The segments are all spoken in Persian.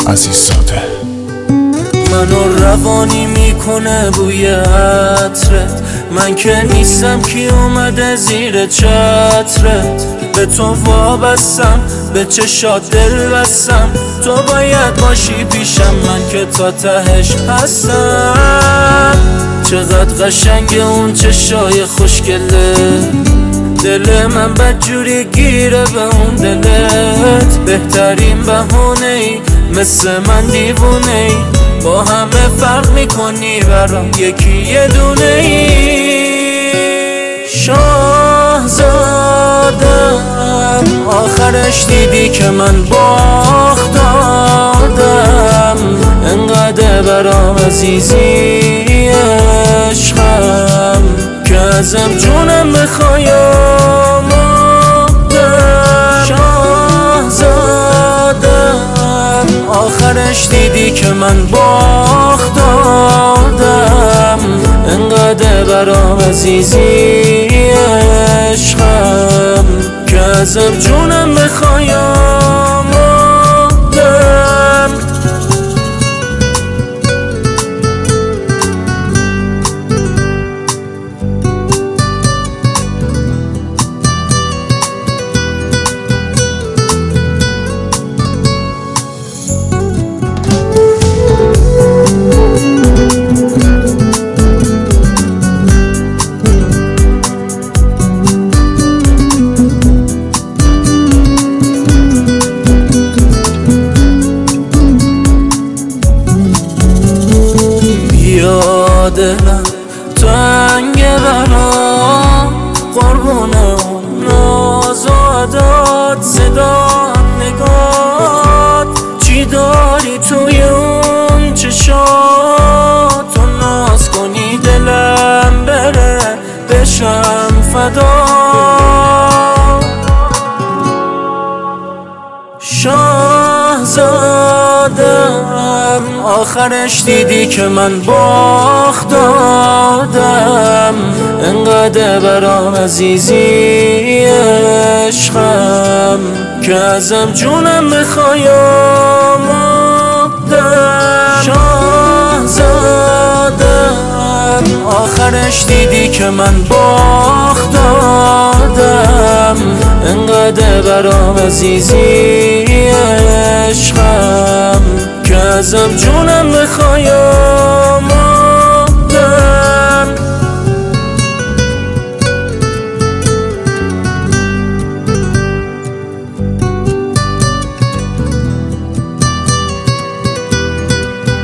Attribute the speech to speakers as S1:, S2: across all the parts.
S1: عزیزاده.
S2: منو روانی میکنه بوی عطرت، من که نیستم کی اومده زیر چترت. به تو وابستم، به چشات دل بستم، تو باید باشی پیشم، من که تا تهش هستم. چقدر قشنگ اون چشای خوشگله، دل من بدجوری گیره به اون دلت. بهترین بهونه ای مثل من دیوونه ای، با همه فرق میکنی برام یکی یه دونه ای. شاهزادم آخرش دیدی که من باختادم، انقدر برام عزیزی عشقم که ازم جونم بخوای آمادم. شاهزادم آخرش دیدی که من باختادم، انقدر برام عزیزی عشقم که ازم جونم بخوای آمادم. دلم تنگه برام، قربون اون ناز و عداد، صدا نگات، چی داری توی اون چشات. تو ناز کنی دلم بره بشم فدا. شاهزادم آخرش دیدی که من باختادم، انقدر برام عزیزی عشقم که ازم جونم بخوای آمادم. شاهزادم آخرش دیدی که من باختادم، انقدر برام عزیزی عشقم که ازم جونم بخوای آمادم.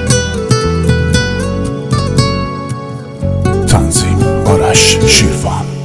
S1: تنظیم آرش شیروان.